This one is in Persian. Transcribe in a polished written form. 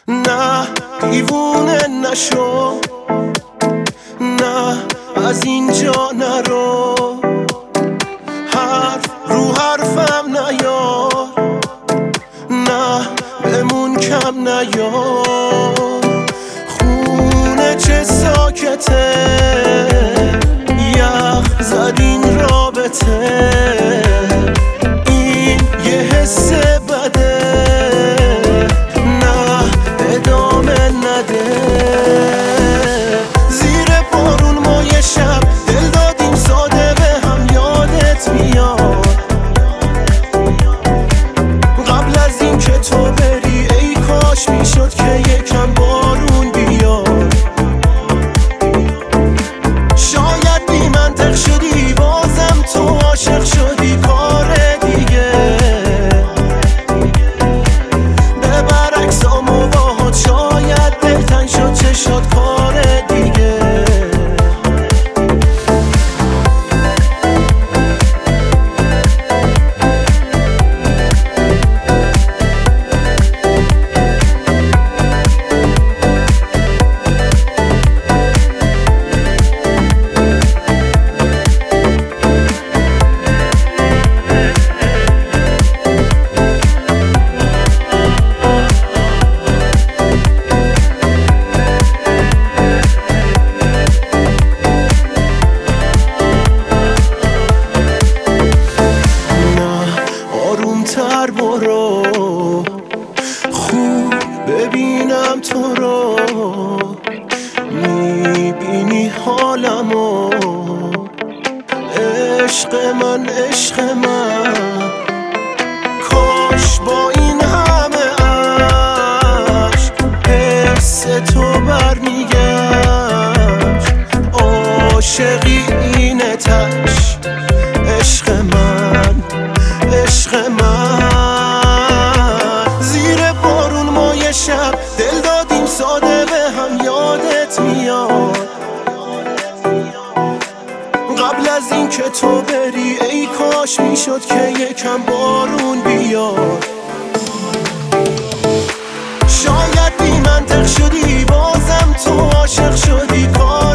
نه دیوونه نشو، نه از اینجا نرو، حرف رو حرفم نیار، نه بمون کم نیار. خونه چه ساکته، یخ زد این رابطه، این یه حس بده، نه ادامه نده. زیر بارون ما یه شب دل دادیم ساده به هم، یادت میاد قبل از این که تو بری، ای کاش میشد که یکم بارون بیاد. شاید بی منطق شدی بازم تو عاشق شدی، کار دیگه به برعکس آموباهات، شاید دلتنگ شد چشات، کار دیگه. آرومتر برو، خوب ببینم تو رو، میبینی حالمو. عشق من عشق من، کاش با این همه عشق حس تو برمیگشت. عاشقی اینه تش، عشق من عشق من. زیر بارون ما یه شب دل دادیم ساده به هم، یادت میاد قبل از این که تو بری، ای کاش میشد که یکم بارون بیاد. شاید بی منطق شدی بازم تو عاشق شدی، کار